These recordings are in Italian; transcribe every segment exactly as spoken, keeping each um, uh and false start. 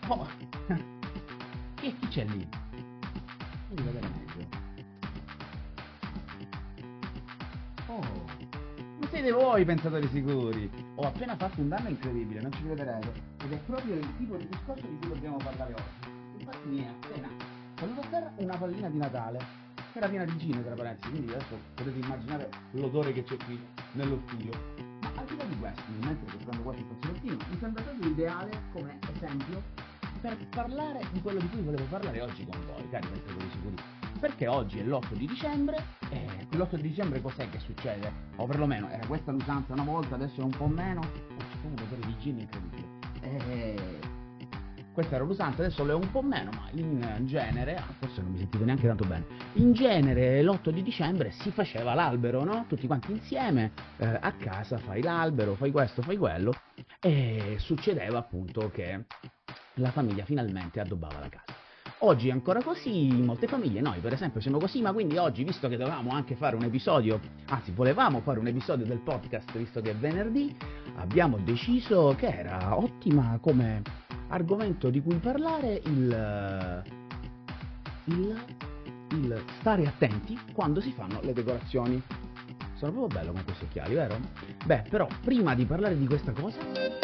Oh, che chi c'è lì? Devi vedere meglio. Oh, non siete voi pensatori sicuri. Ho appena fatto un danno incredibile, non ci crederete. Ed è proprio il tipo di discorso di cui dobbiamo parlare oggi. Infatti mi è appena venuto a terra una pallina di Natale, che era piena di gine tra parentesi, quindi adesso potete immaginare l'odore che c'è qui nello studio. Ma al di là di questo, mentre sto prendo qualche fazzolettino, mi sembra proprio ideale come esempio per parlare di quello di cui volevo parlare oggi con voi, cari pensatori sicuri. Perché oggi è l'otto di dicembre e l'otto di dicembre cos'è che succede? O perlomeno era questa l'usanza una volta, adesso è un po' meno, e c'è proprio un odore di gin incredibile. E... questa era l'usanza, adesso lo è un po' meno, ma in genere, forse non mi sentite neanche tanto bene, in genere l'otto di dicembre si faceva l'albero, no? Tutti quanti insieme, eh, a casa fai l'albero, fai questo, fai quello, e succedeva appunto che la famiglia finalmente addobbava la casa. Oggi è ancora così, in molte famiglie, noi per esempio siamo così, ma quindi oggi, visto che dovevamo anche fare un episodio, anzi volevamo fare un episodio del podcast, visto che è venerdì, abbiamo deciso che era ottima come argomento di cui parlare il, il, il stare attenti quando si fanno le decorazioni. Sono proprio bello con questi occhiali, vero? Beh, però prima di parlare di questa cosa...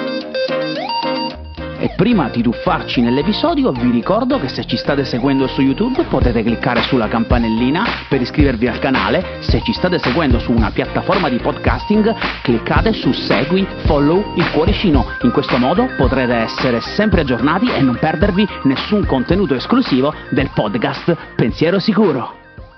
E prima di tuffarci nell'episodio vi ricordo che se ci state seguendo su YouTube potete cliccare sulla campanellina per iscrivervi al canale, se ci state seguendo su una piattaforma di podcasting cliccate su segui, follow, il cuoricino, in questo modo potrete essere sempre aggiornati e non perdervi nessun contenuto esclusivo del podcast Pensiero Sicuro.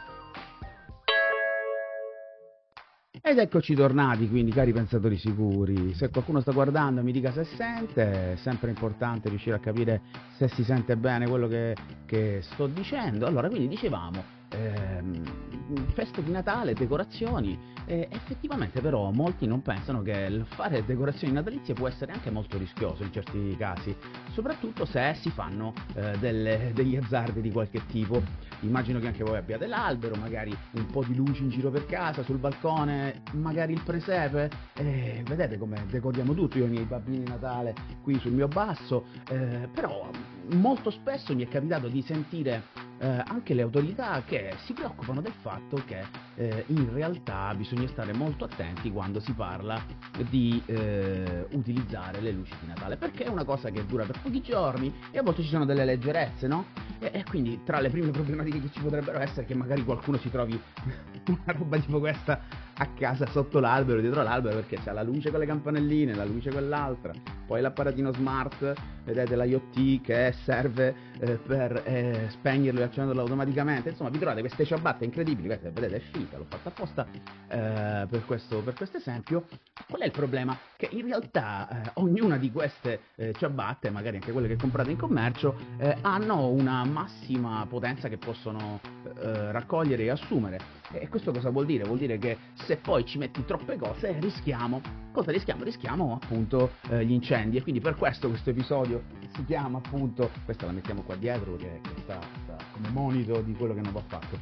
Ed eccoci tornati, quindi, cari pensatori sicuri. Se qualcuno sta guardando mi dica se sente, è sempre importante riuscire a capire se si sente bene quello che, che sto dicendo. Allora, quindi dicevamo, ehm, feste di Natale, decorazioni, eh, effettivamente però molti non pensano che il fare decorazioni natalizie può essere anche molto rischioso in certi casi, soprattutto se si fanno eh, delle, degli azzardi di qualche tipo. Immagino che anche voi abbiate l'albero, magari un po' di luci in giro per casa, sul balcone, magari il presepe, eh, vedete come decoriamo tutto, io ho i miei bambini di Natale qui sul mio basso, eh, però molto spesso mi è capitato di sentire eh, anche le autorità che si preoccupano del fatto che eh, in realtà bisogna stare molto attenti quando si parla di eh, utilizzare le luci di Natale, perché è una cosa che dura per pochi giorni e a volte ci sono delle leggerezze, no? E, e quindi tra le prime problematiche che ci potrebbero essere che magari qualcuno si trovi una roba tipo questa a casa sotto l'albero, dietro l'albero, perché c'ha la luce con le campanelline, la luce quell'altra, poi l'apparatino smart, vedete l'IoT che serve eh, per eh, spegnerlo e accenderlo automaticamente. Insomma, vi trovate queste ciabatte incredibili, vedete, vedete è finta, l'ho fatta apposta eh, per questo per questo esempio. Qual è il problema? Che in realtà eh, ognuna di queste eh, ciabatte, magari anche quelle che comprate in commercio, eh, hanno una massima potenza che possono eh, raccogliere e assumere. E questo cosa vuol dire? Vuol dire che se poi ci metti troppe cose rischiamo, cosa rischiamo? Rischiamo appunto eh, gli incendi, e quindi per questo questo episodio si chiama appunto, questa la mettiamo qua dietro che, che sta, sta come monito di quello che non va fatto,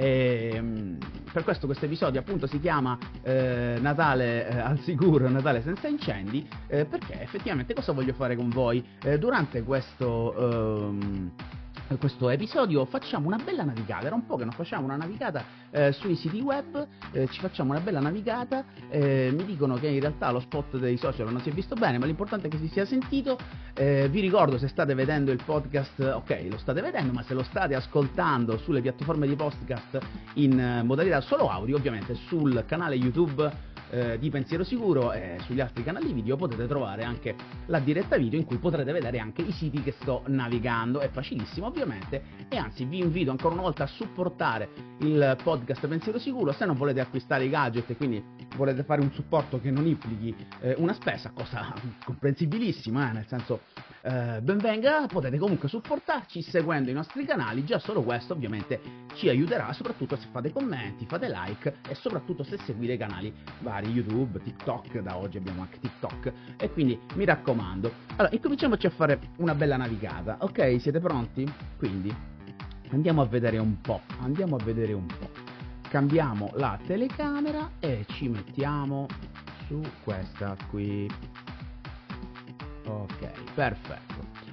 e, mh, per questo questo episodio appunto si chiama eh, Natale eh, al sicuro, Natale senza incendi, eh, perché effettivamente cosa voglio fare con voi? Eh, durante questo... Ehm, questo episodio facciamo una bella navigata, era un po' che non facciamo una navigata eh, sui siti web, eh, ci facciamo una bella navigata, eh, mi dicono che in realtà lo spot dei social non si è visto bene, ma l'importante è che si sia sentito. Eh, vi ricordo, se state vedendo il podcast, ok, lo state vedendo, ma se lo state ascoltando sulle piattaforme di podcast in eh, modalità solo audio, ovviamente sul canale YouTube Eh, di Pensiero Sicuro e sugli altri canali video potete trovare anche la diretta video in cui potrete vedere anche i siti che sto navigando. È facilissimo ovviamente, e anzi vi invito ancora una volta a supportare il podcast Pensiero Sicuro. Se non volete acquistare i gadget e quindi volete fare un supporto che non implichi eh, una spesa, cosa comprensibilissima, eh, nel senso eh, ben venga, potete comunque supportarci seguendo i nostri canali. Già solo questo ovviamente ci aiuterà, soprattutto se fate commenti, fate like e soprattutto se seguite i canali vari YouTube, TikTok, da oggi abbiamo anche TikTok, e quindi mi raccomando. Allora, incominciamoci a fare una bella navigata, ok? Siete pronti? Quindi andiamo a vedere un po', andiamo a vedere un po'. Cambiamo la telecamera e ci mettiamo su questa qui. Ok, perfetto.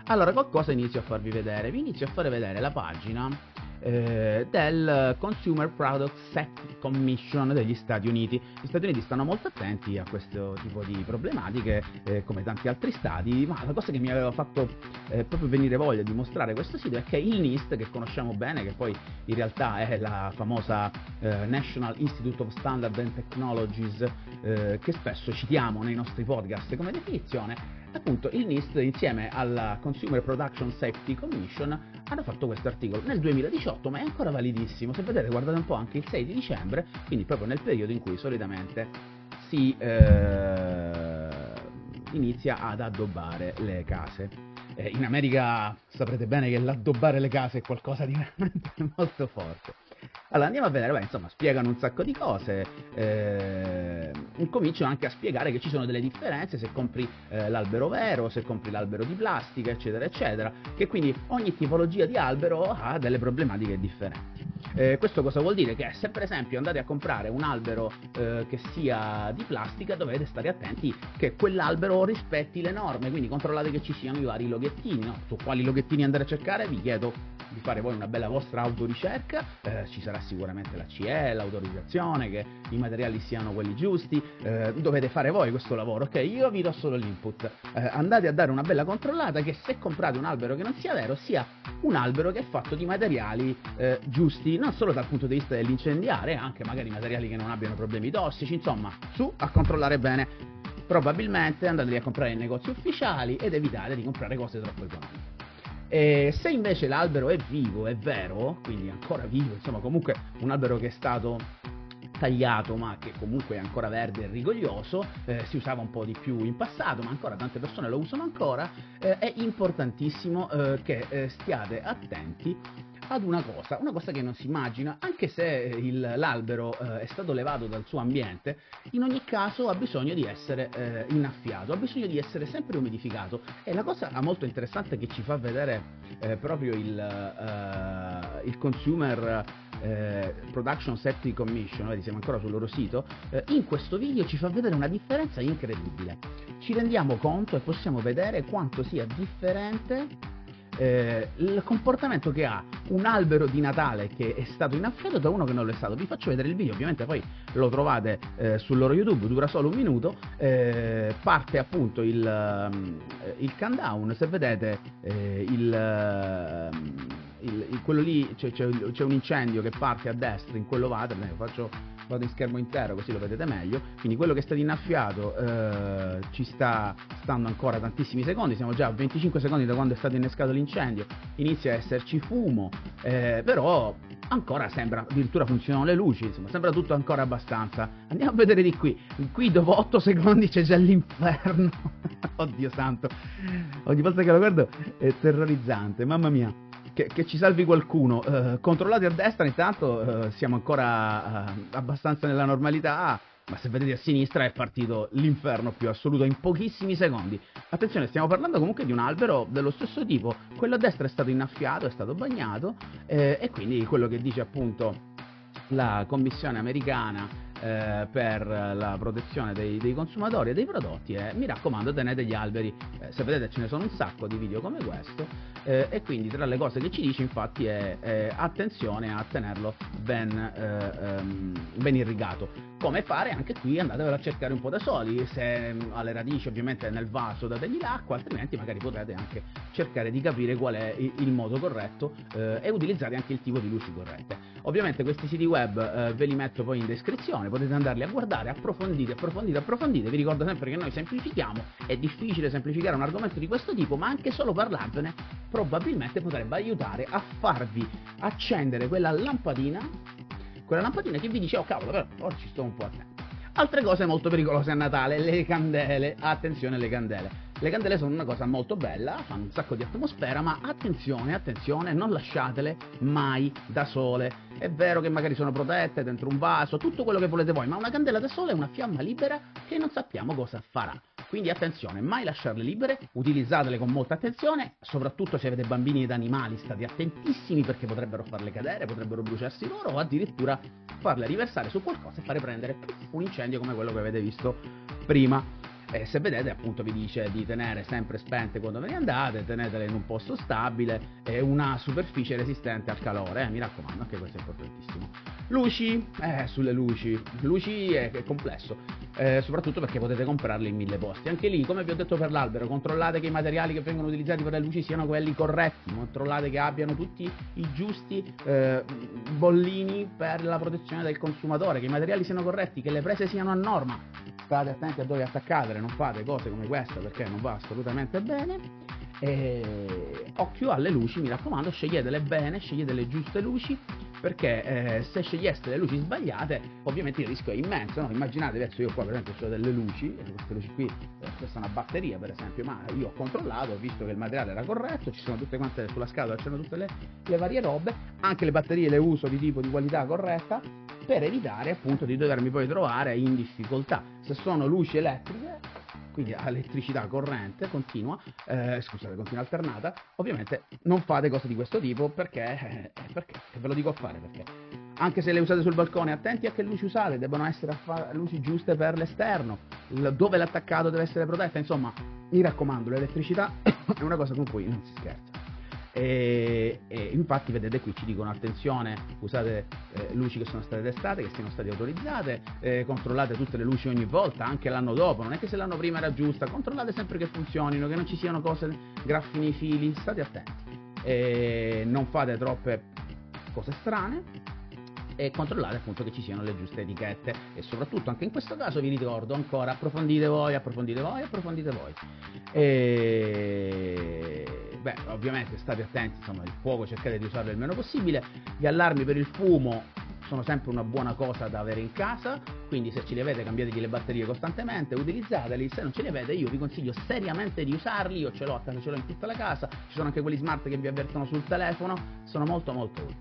Allora, qualcosa inizio a farvi vedere, vi inizio a fare vedere la pagina eh, del Consumer Product Safety Commission degli Stati Uniti. Gli Stati Uniti stanno molto attenti a questo tipo di problematiche, eh, come tanti altri stati, ma la cosa che mi aveva fatto eh, proprio venire voglia di mostrare questo sito è che il NIST, che conosciamo bene, che poi in realtà è la famosa eh, National Institute of Standard and Technologies, eh, che spesso citiamo nei nostri podcast come definizione, appunto il NIST insieme alla Consumer Production Safety Commission hanno fatto questo articolo nel duemiladiciotto, ma è ancora validissimo. Se vedete, guardate un po', anche il sei di dicembre, quindi proprio nel periodo in cui solitamente si eh, inizia ad addobbare le case. Eh, in America saprete bene che l'addobbare le case è qualcosa di veramente molto forte. Allora andiamo a vedere, beh, insomma, spiegano un sacco di cose, eh, incominciano anche a spiegare che ci sono delle differenze se compri eh, l'albero vero, se compri l'albero di plastica, eccetera, eccetera, che quindi ogni tipologia di albero ha delle problematiche differenti. Eh, questo cosa vuol dire? Che se per esempio andate a comprare un albero eh, che sia di plastica, dovete stare attenti che quell'albero rispetti le norme, quindi controllate che ci siano i vari loghettini, no? Su quali loghettini andare a cercare vi chiedo di fare voi una bella vostra autoricerca, eh, ci sarà sicuramente la C E, l'autorizzazione, che i materiali siano quelli giusti, eh, dovete fare voi questo lavoro, ok? Io vi do solo l'input, eh, andate a dare una bella controllata che se comprate un albero che non sia vero, sia un albero che è fatto di materiali eh, giusti, non solo dal punto di vista dell'incendiare, anche magari materiali che non abbiano problemi tossici, insomma, su a controllare bene. Probabilmente andateli a comprare in negozi ufficiali ed evitate di comprare cose troppo economiche. E se invece l'albero è vivo, è vero, quindi ancora vivo, insomma comunque un albero che è stato tagliato ma che comunque è ancora verde e rigoglioso, eh, si usava un po' di più in passato ma ancora tante persone lo usano ancora, eh, è importantissimo eh, che eh, stiate attenti ad una cosa, una cosa che non si immagina, anche se il, l'albero eh, è stato levato dal suo ambiente, in ogni caso ha bisogno di essere eh, innaffiato, ha bisogno di essere sempre umidificato, e la cosa molto interessante che ci fa vedere eh, proprio il, eh, il Consumer eh, Production Safety Commission, vedi, siamo ancora sul loro sito, eh, in questo video ci fa vedere una differenza incredibile. Ci rendiamo conto e possiamo vedere quanto sia differente Eh, il comportamento che ha un albero di Natale che è stato innaffiato da uno che non lo è stato. Vi faccio vedere il video, ovviamente poi lo trovate eh, sul loro YouTube, dura solo un minuto, eh, parte appunto il, eh, il countdown, se vedete eh, il, eh, il, il, quello lì, c'è, c'è, c'è un incendio che parte a destra, in quello vado, ne faccio vado in schermo intero così lo vedete meglio, quindi quello che è stato innaffiato eh, ci sta stando ancora tantissimi secondi, siamo già a venticinque secondi da quando è stato innescato l'incendio, inizia a esserci fumo, eh, però ancora sembra, addirittura funzionano le luci, insomma sembra tutto ancora abbastanza. Andiamo a vedere di qui, qui dopo otto secondi c'è già l'inferno. Oddio santo, ogni volta che lo guardo è terrorizzante, mamma mia. Che, che ci salvi qualcuno, eh, controllate a destra intanto, eh, siamo ancora eh, abbastanza nella normalità, ma se vedete a sinistra è partito l'inferno più assoluto in pochissimi secondi. Attenzione, stiamo parlando comunque di un albero dello stesso tipo, quello a destra è stato innaffiato, è stato bagnato, eh, e quindi quello che dice appunto la Commissione americana Eh, per la protezione dei, dei consumatori e dei prodotti è: mi raccomando, tenete gli alberi, eh, se vedete ce ne sono un sacco di video come questo, eh, e quindi tra le cose che ci dice infatti è, è attenzione a tenerlo ben, eh, ehm, ben irrigato. Come fare? Anche qui andatevelo a cercare un po' da soli, se alle radici ovviamente nel vaso dategli l'acqua, altrimenti magari potete anche cercare di capire qual è il, il modo corretto eh, e utilizzare anche il tipo di luci corrette. Ovviamente questi siti web eh, ve li metto poi in descrizione, potete andarli a guardare, approfondite, approfondite, approfondite. Vi ricordo sempre che noi semplifichiamo, è difficile semplificare un argomento di questo tipo, ma anche solo parlarvene probabilmente potrebbe aiutare a farvi accendere quella lampadina, quella lampadina che vi dice: oh cavolo, però ora ci sto un po' attento. Altre cose molto pericolose a Natale, le candele, attenzione alle candele. Le candele sono una cosa molto bella, fanno un sacco di atmosfera, ma attenzione, attenzione, non lasciatele mai da sole. È vero che magari sono protette dentro un vaso, tutto quello che volete voi, ma una candela da sole è una fiamma libera che non sappiamo cosa farà. Quindi attenzione, mai lasciarle libere, utilizzatele con molta attenzione, soprattutto se avete bambini ed animali state attentissimi perché potrebbero farle cadere, potrebbero bruciarsi loro o addirittura farle riversare su qualcosa e fare prendere un incendio come quello che avete visto prima. E se vedete appunto vi dice di tenere sempre spente quando ve ne andate, tenetele in un posto stabile e una superficie resistente al calore, eh, mi raccomando, anche questo è importantissimo. Luci, eh, sulle luci, luci è, è complesso, eh, soprattutto perché potete comprarle in mille posti. Anche lì, come vi ho detto per l'albero, controllate che i materiali che vengono utilizzati per le luci siano quelli corretti, controllate che abbiano tutti i giusti eh, bollini per la protezione del consumatore, che i materiali siano corretti, che le prese siano a norma. State attenti a dove attaccatele, non fate cose come questa perché non va assolutamente bene. E occhio alle luci, mi raccomando, sceglietele bene, scegliete le giuste luci, perché eh, se sceglieste le luci sbagliate ovviamente il rischio è immenso, no? Immaginate, adesso io qua per esempio ho delle luci, queste luci qui, eh, questa è una batteria per esempio, ma io ho controllato, ho visto che il materiale era corretto, ci sono tutte quante sulla scatola, c'erano tutte le, le varie robe, anche le batterie le uso di tipo di qualità corretta, per evitare appunto di dovermi poi trovare in difficoltà. Se sono luci elettriche, quindi elettricità corrente continua, eh, scusate, continua alternata, ovviamente non fate cose di questo tipo perché, eh, perché, ve lo dico a fare perché. Anche se le usate sul balcone, attenti a che luci usate, devono essere luci giuste per l'esterno, dove l'attaccato deve essere protetto, insomma, mi raccomando, l'elettricità è una cosa con cui non si scherza. E, e infatti vedete qui ci dicono attenzione, usate eh, luci che sono state testate, che siano state autorizzate, eh, controllate tutte le luci ogni volta, anche l'anno dopo, non è che se l'anno prima era giusta, controllate sempre che funzionino, che non ci siano cose, graffi nei fili, state attenti, e non fate troppe cose strane e controllate appunto che ci siano le giuste etichette e soprattutto anche in questo caso vi ricordo ancora approfondite voi, approfondite voi, approfondite voi e beh ovviamente state attenti, insomma il fuoco cercate di usarlo il meno possibile, gli allarmi per il fumo sono sempre una buona cosa da avere in casa, quindi se ce li avete cambiategli le batterie costantemente, utilizzateli, se non ce li avete io vi consiglio seriamente di usarli, io ce l'ho a casa, ce l'ho in tutta la casa, ci sono anche quelli smart che vi avvertono sul telefono, sono molto molto utili.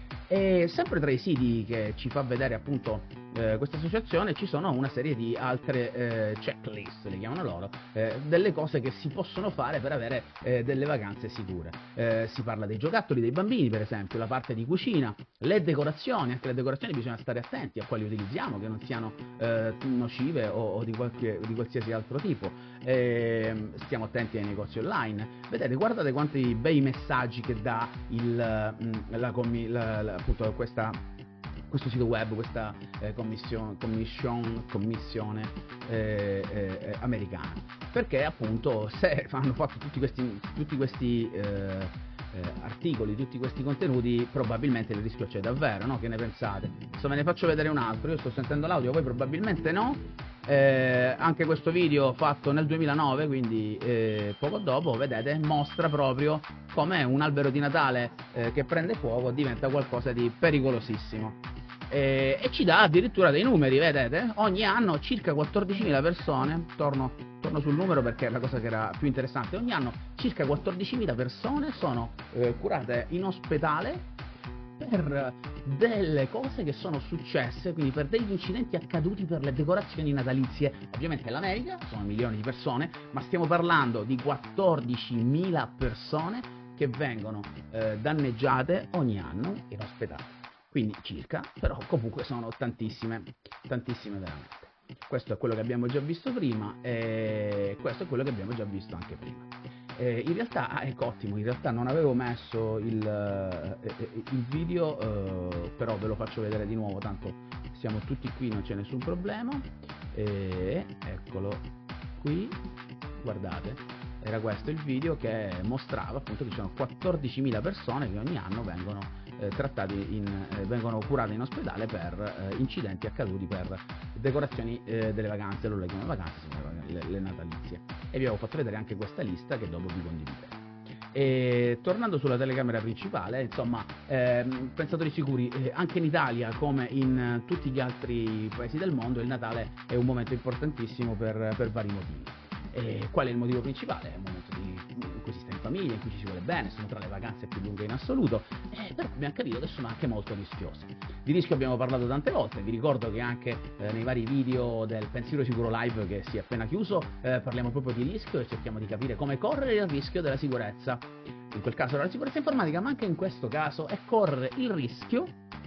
E sempre tra i siti che ci fa vedere appunto eh, questa associazione ci sono una serie di altre eh, checklist, le chiamano loro, eh, delle cose che si possono fare per avere eh, delle vacanze sicure. Eh, si parla dei giocattoli dei bambini per esempio, la parte di cucina, le decorazioni, anche le decorazioni bisogna stare attenti a quali utilizziamo, che non siano eh, nocive o, o di, qualche, di qualsiasi altro tipo. Eh, stiamo attenti ai negozi online, vedete, guardate quanti bei messaggi che dà il, la, commi, la, la, appunto questa questo sito web, questa eh, commissione, commission, commissione eh, eh, americana, perché appunto se hanno fatto tutti questi, tutti questi eh, eh, articoli, tutti questi contenuti, probabilmente il rischio c'è davvero, no? Che ne pensate? Adesso ve ne faccio vedere un altro, io sto sentendo l'audio, voi probabilmente no, eh, anche questo video fatto nel duemilanove, quindi eh, poco dopo, vedete, mostra proprio come un albero di Natale eh, che prende fuoco diventa qualcosa di pericolosissimo. E, e ci dà addirittura dei numeri, vedete? Ogni anno circa quattordicimila persone, torno, torno sul numero perché è la cosa che era più interessante, ogni anno circa quattordicimila persone sono eh, curate in ospedale per delle cose che sono successe, quindi per degli incidenti accaduti per le decorazioni natalizie. Ovviamente l'America sono milioni di persone, ma stiamo parlando di quattordicimila persone che vengono eh, danneggiate ogni anno in ospedale. Quindi circa, però comunque sono tantissime, tantissime veramente. Questo è quello che abbiamo già visto prima e questo è quello che abbiamo già visto anche prima. Eh, in realtà, ah, ecco, ottimo, in realtà non avevo messo il, eh, il video, eh, però ve lo faccio vedere di nuovo, tanto siamo tutti qui, non c'è nessun problema. E eccolo qui, guardate, era questo il video che mostrava appunto che ci sono quattordicimila persone che ogni anno vengono Eh, trattati in, eh, vengono curati in ospedale per eh, incidenti accaduti per decorazioni eh, delle vacanze, loro le chiamano vacanze, sono le, le natalizie, e vi avevo fatto vedere anche questa lista che dopo vi condividerò. E tornando sulla telecamera principale, insomma, ehm, pensatori sicuri, eh, anche in Italia come in eh, tutti gli altri paesi del mondo il Natale è un momento importantissimo per, per vari motivi. E qual è il motivo principale? È un momento di, in cui si sta in famiglia, in cui ci si vuole bene, sono tra le vacanze più lunghe in assoluto, eh, però abbiamo capito che sono anche molto rischiose. Di rischio abbiamo parlato tante volte, vi ricordo che anche eh, nei vari video del Pensiero Sicuro Live che si è appena chiuso eh, parliamo proprio di rischio e cerchiamo di capire come correre il rischio della sicurezza. In quel caso era la sicurezza informatica, ma anche in questo caso è correre il rischio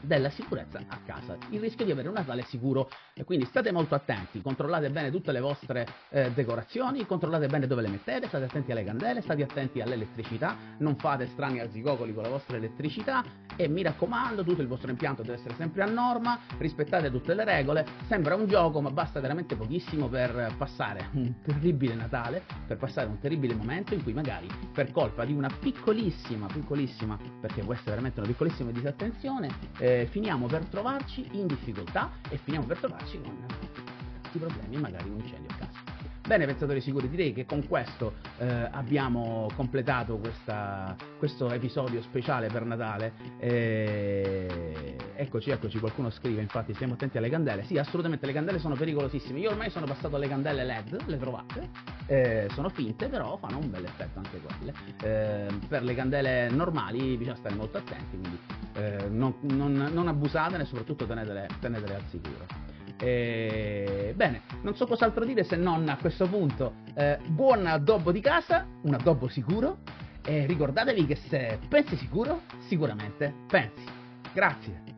della sicurezza a casa, il rischio di avere un Natale sicuro. E quindi state molto attenti, controllate bene tutte le vostre eh, decorazioni, controllate bene dove le mettete, state attenti alle candele, state attenti all'elettricità, non fate strani arzigogoli con la vostra elettricità e mi raccomando, tutto il vostro impianto deve essere sempre a norma, rispettate tutte le regole. Sembra un gioco, ma basta veramente pochissimo per passare un terribile Natale, per passare un terribile momento in cui magari per colpa di una piccolissima, piccolissima, perché può essere veramente una piccolissima disattenzione, eh, finiamo per trovarci in difficoltà e finiamo per trovarci con tanti problemi, magari un incendio a casa. Bene, pensatori sicuri, direi che con questo eh, abbiamo completato questa, questo episodio speciale per Natale. E... Eccoci, eccoci, qualcuno scrive, infatti, stiamo attenti alle candele. Sì, assolutamente, le candele sono pericolosissime. Io ormai sono passato alle candele L E D, le trovate, eh, sono finte, però fanno un bel effetto anche quelle. Eh, per le candele normali bisogna stare molto attenti, quindi eh, non, non, non abusatene e soprattutto tenetele, tenetele al sicuro. E... Bene, non so cos'altro dire se non a questo punto eh, buon addobbo di casa, un addobbo sicuro, e ricordatevi che se pensi sicuro, sicuramente pensi. Grazie.